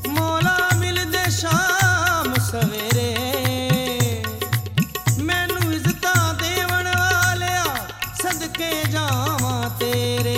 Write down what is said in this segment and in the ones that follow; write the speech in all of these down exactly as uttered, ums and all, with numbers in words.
मौला मिलदे शाम सवेरे मैनू इज्जतां देवण वालिया सदके जावां तेरे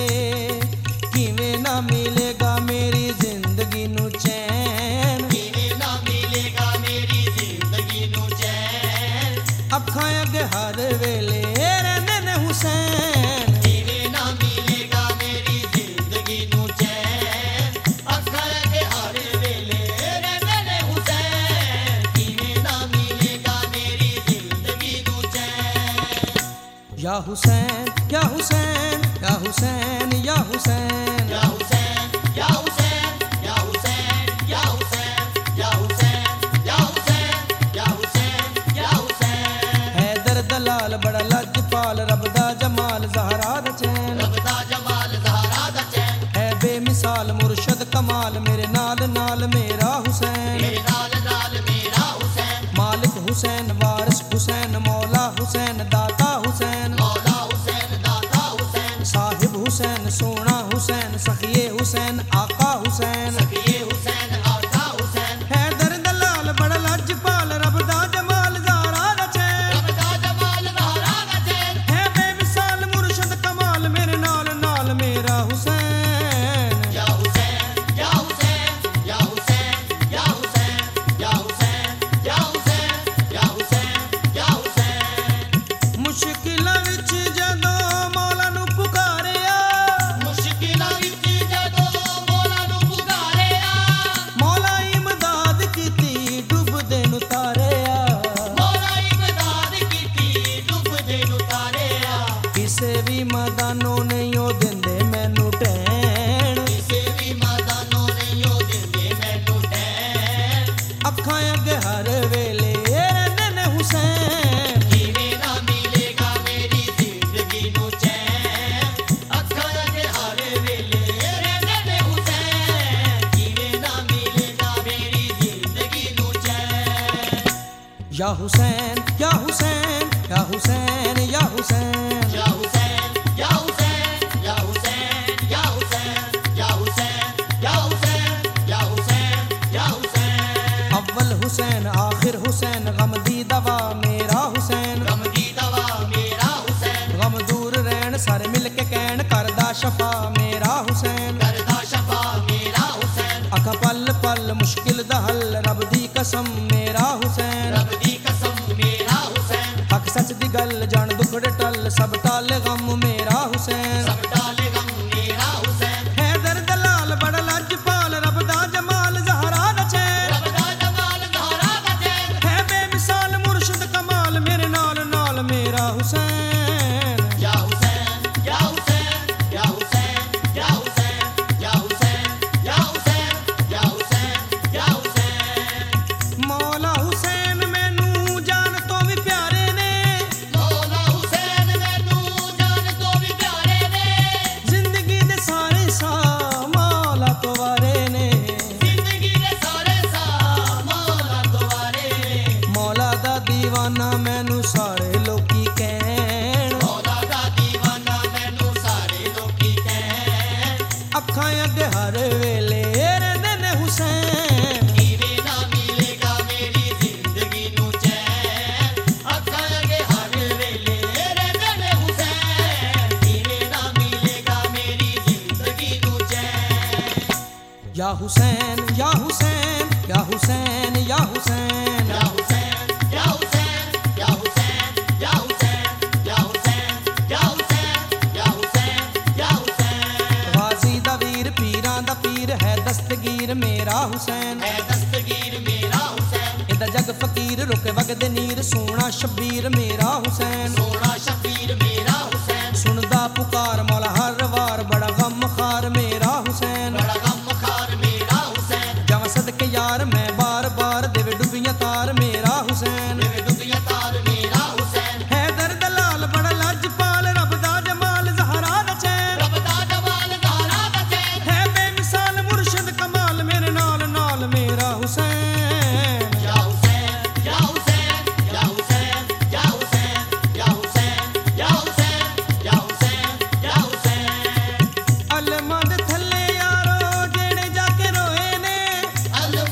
किवें ना मिलेगा मेरी जिंदगी नू चैन किवें ना मिलेगा मेरी जिंदगी नू चैन अखां अगे हर वेले रहंदे ने हुसैन किवें ना मिलेगा मेरी जिंदगी नू चैन अखां अगे हर वेले रहंदे ने हुसैन किवें ना मिलेगा मेरी जिंदगी नू चैन या हुसैन या हुसैन या हुसैन या हुसैन या हुसैन या हुसैन या हुसैन या हुसैन या हुसैन या हुसैन या हुसैन या हुसैन हैदर दलाल बड़ा लजपाल रब दा जमाल ज़हरा दा चैन रब दा जमाल ज़हरा दा चैन है बेमिसाल मुर्शद कमाल मेरे नाल नाल मेरा हुसैन मेरे नाल नाल मेरा हुसैन मालिक हुसैन वारिस हुसैन मौला हुसैन दाता हुसैन मौला हुसैन दाता हुसैन साहिब हुसैन सोना हुसैन सखिए हुसैन आका हुसैन सखिए हुसैन आका हुसैन हैदर दलाल बड़ा लजपाल रब दा जमाल ज़हरा दा चैन रब दा जमाल ज़हरा दा चैन है बेमिसाल मुर्शद कमाल मेरे नाल नाल मेरा हुसैन या हुसैन या हुसैन या हुसैन या हुसैन या हुसैन या हुसैन या हुसैन या हुसैन मुश्किलां विच जदों मौला नू पुकारिया मुश्किलां विच जदों मौला नू पुकारिया मौला इमदाद कीती डुबदे नू तारिया मौला इमदाद कीती डुबदे नू तारिया किसे भी मदानों नहीं ओ दिंदे मैनू टैन किसे भी मदानों नहीं ओ दिंदे मैनू टैन अखां अगे हर वेले रहंदे ने हुसैन किवें ना मिलेगा मेरी जिंदगी नू चैन अखां अगे हर वेले रहंदे ने हुसैन किवें ना मिलेगा मेरी जिंदगी नू चैन या हुसैन या हुसैन या हुसैन या हुसैन या हुसैन या हुसैन या हुसैन या हुसैन या हुसैन या हुसैन या हुसैन या हुसैन अव्वल हुसैन आखिर हुसैन गम दी दवा मेरा हुसैन गम दी दवा मेरा हुसैन गम दूर रहन सारे मिल के कहन करदा शफा मेरा हुसैन करदा शफा मेरा हुसैन अख पल पल मुश्किल दा हल रब दी कसम मेरा हुसैन रब दी कसम मेरा हुसैन हक सच दी गल जान दुखड़े टल सब टाले गम मेरा हुसैन सब डाले गम मेरा हुसैन हैदर दलाल बड़ा लजपाल रब दा जमाल ज़हरा दा चैन रब दा जमाल ज़हरा दा चैन है बेमिसाल मुर्शद कमाल मेरे नाल नाल मेरा हुसैन या हुसैन या हुसैन या हुसैन या हुसैन या हुसैन या हुसैन या हुसैन या हुसैन मौला हुसैन मैनू जान तो भी प्यारे ने मौला हुसैन मैनू जान तो भी प्यारे ने जिंदगी दे सारे सा मौला तो वारे ने जिंदगी दे सारे सा मौला तवारे ने मौला दा दीवाना मैनू सारे लोकी कहन मौला दा दीवाना मैनू सारे लोकी कहन अखां अगे हर वेले रहंदे ने हुसैन किवें ना मिलेगा मेरी जिंदगी नू चैन अखां अगे हर वेले रहंदे ने हुसैन किवें ना मिलेगा मेरी जिंदगी नू चैन या हुसैन या हुसैन या हुसैन या हुसैन या हुसैन या हुसैन या हुसैन या हुसैन या हुसैन या हुसैन या हुसैन या हुसैन गाजी दा वीर पीरां दा पीर है दस्तगीर मेरा हुसैन है दस्तगीर मेरा हुसैन इदा जग फकीर रुके वगदे नीर सोना शबीर मेरा हुसैन सोना शबीर मेरा हुसैन सुनदा पुकार मौला हर वार बड़ा गम खार मेरा हुसैन बड़ा गम खार मेरा हुसैन जावां सदके यार मैं बार बार देवे डुबियां तार मेरा हुसैन मेरे डुबिया तार मेरा हुसैन हैदर दलाल बड़ा लजपाल रब दा जमाल ज़हरा दा चैन रब दा जमाल ज़हरा दा चैन है बेमिसाल मुर्शद कमाल मेरे नाल नाल मेरा हुसैन या हुसैन या हुसैन या हुसैन या हुसैन या हुसैन या हुसैन या हुसैन या हुसैन अलमा दे थल्ले यारो जेड़े जाके रोए ने अलमा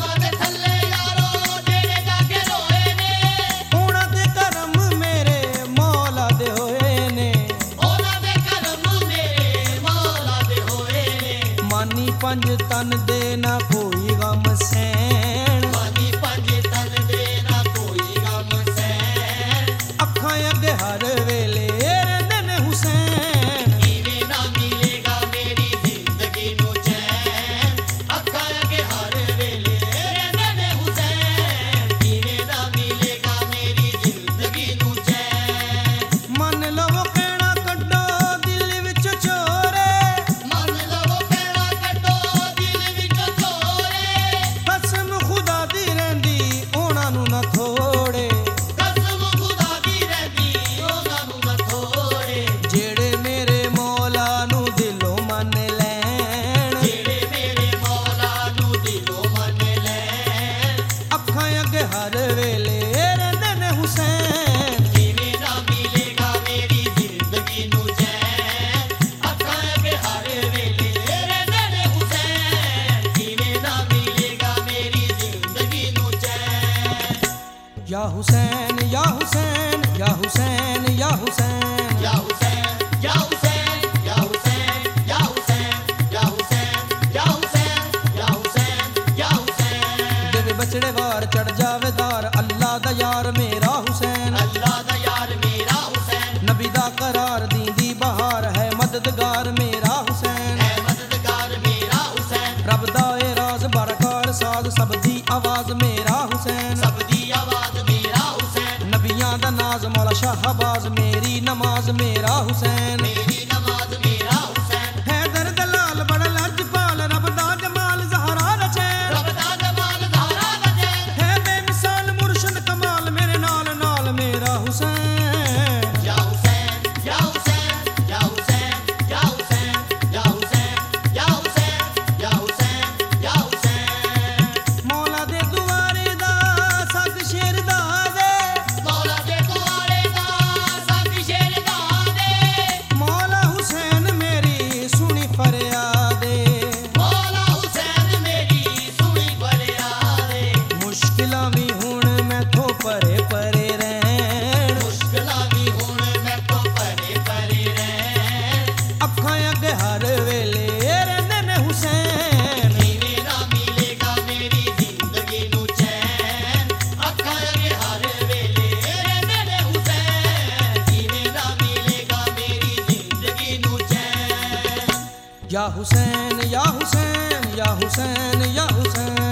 हुसैन या हुसैन या हुसैन या हुसैन या हुसैन या हुसैन या हुसैन या हुसैन या हुसैन या हुसैन या हुसैन या हुसैन तेरे बचड़े वार चढ़ जावे दार अल्लाह दा यार मेरा हुसैन अल्लाह दा यार मेरा हुसैन नबी दा करार दींदी बहार है मददगार मेरा हुसैन है मददगार मेरा हुसैन रब दा ए राज बरकार साज सब दी आवाज मेरा हुसैन सब दी आवाज मेरा हुसैन नबियां दा नाज मौला शाहबाज मेरी नमाज मेरा हुसैन मेरी नमाज मेरा हुसैन हैदर दलाल बड़ा लजपाल रब दा जमाल ज़हरा दा चैन रब दा जमाल ज़हरा दा चैन है बेमिसाल मुर्शिद कमाल मेरे नाल नाल मेरा हुसैन या हुसैन या हुसैन या हुसैन या हुसैन या हुसैन या हुसैन या हुसैन या हुसैन मौला दे दुआरे दा सत शेर दा दे मौला दे दुआरे दा सत शेर दा दे मौला हुसैन मेरी सुनी फरियादे मौला हुसैन मेरी सुनी फरियादे मुश्किलां भी हुण मैथों परे परे रहन मुश्किलां भी हुण मैथों परे परे रहन अखां अगे हर वेले रहिंदे ने हुसैन किवें ना मिलेगा मेरी जिंदगी नूं चैन अखां अगे हर वेले रहिंदे ने हुसैन किवें ना मिलेगा मेरी जिंदगी नूं चैन या हुसैन या हुसैन या हुसैन या हुसैन